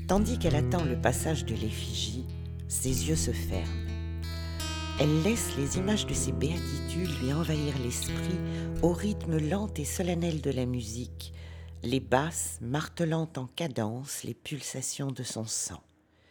Tandis qu'elle attend le passage de l'effigie, ses yeux se ferment. Elle laisse les images de ses béatitudes lui envahir l'esprit au rythme lent et solennel de la musique, les basses martelant en cadence les pulsations de son sang.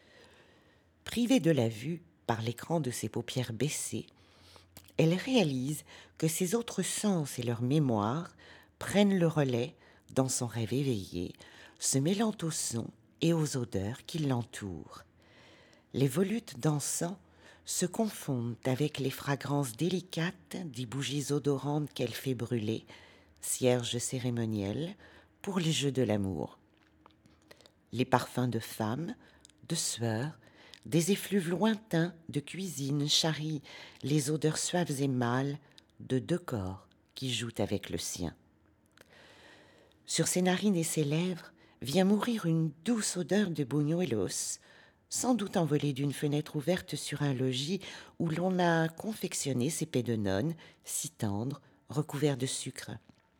Privée de la vue par l'écran de ses paupières baissées, elle réalise que ses autres sens et leur mémoire prennent le relais dans son rêve éveillé, se mêlant aux sons et aux odeurs qui l'entourent. Les volutes dansant se confondent avec les fragrances délicates des bougies odorantes qu'elle fait brûler, cierge cérémonielle, pour les jeux de l'amour. Les parfums de femmes, de sueur, des effluves lointains de cuisine charrient les odeurs suaves et mâles de deux corps qui jouent avec le sien. Sur ses narines et ses lèvres vient mourir une douce odeur de buñuelos, sans doute envolée d'une fenêtre ouverte sur un logis où l'on a confectionné ces pets de nonne, si tendres, recouverts de sucre.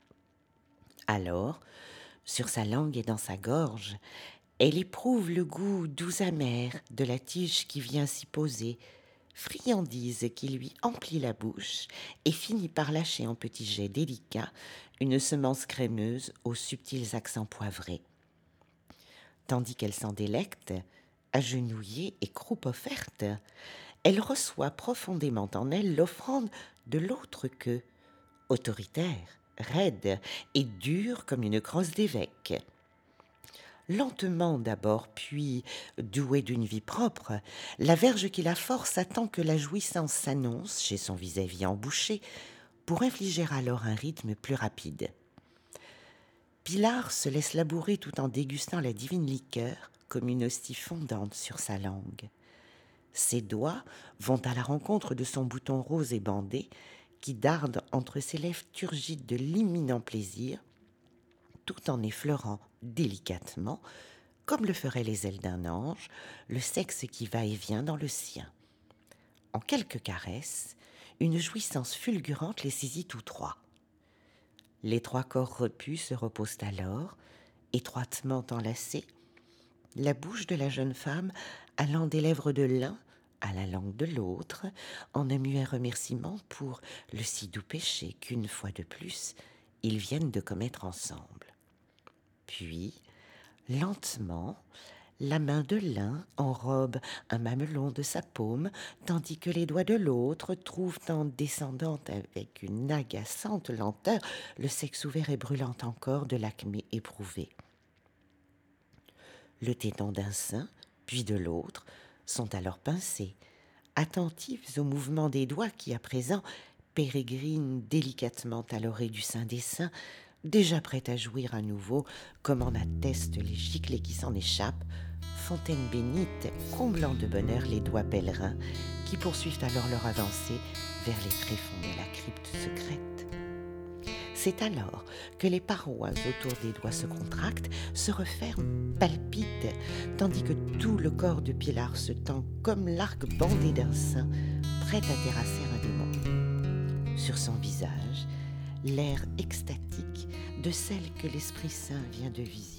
Alors, sur sa langue et dans sa gorge, elle éprouve le goût doux amer de la tige qui vient s'y poser, friandise qui lui emplit la bouche et finit par lâcher en petits jets délicats une semence crémeuse aux subtils accents poivrés. Tandis qu'elle s'en délecte, agenouillée et croupe offerte, elle reçoit profondément en elle l'offrande de l'autre queue, autoritaire, raide et dure comme une crosse d'évêque. Lentement d'abord, puis douée d'une vie propre, la verge qui la force attend que la jouissance s'annonce chez son vis-à-vis embouché pour infliger alors un rythme plus rapide. Pilar se laisse labourer tout en dégustant la divine liqueur comme une hostie fondante sur sa langue. Ses doigts vont à la rencontre de son bouton rose et bandé qui darde entre ses lèvres turgides de l'imminent plaisir, tout en effleurant délicatement, comme le feraient les ailes d'un ange, le sexe qui va et vient dans le sien. En quelques caresses, une jouissance fulgurante les saisit tous trois. Les trois corps repus se reposent alors, étroitement enlacés, la bouche de la jeune femme allant des lèvres de l'un à la langue de l'autre, en un muet remerciement pour le si doux péché qu'une fois de plus, ils viennent de commettre ensemble. Puis, lentement, la main de l'un enrobe un mamelon de sa paume, tandis que les doigts de l'autre trouvent en descendant avec une agaçante lenteur le sexe ouvert et brûlant encore de l'acmé éprouvé. Le téton d'un sein, puis de l'autre, sont alors pincés, attentifs au mouvement des doigts qui, à présent, pérégrinent délicatement à l'oreille du sein des seins, déjà prêt à jouir à nouveau, comme en attestent les giclées qui s'en échappent, fontaine bénite comblant de bonheur les doigts pèlerins qui poursuivent alors leur avancée vers les tréfonds de la crypte secrète. C'est alors que les parois autour des doigts se contractent, se referment, palpitent, tandis que tout le corps de Pilar se tend comme l'arc bandé d'un sein, prêt à terrasser un démon. Sur son visage, l'air extatique de celle que l'Esprit Saint vient de visiter.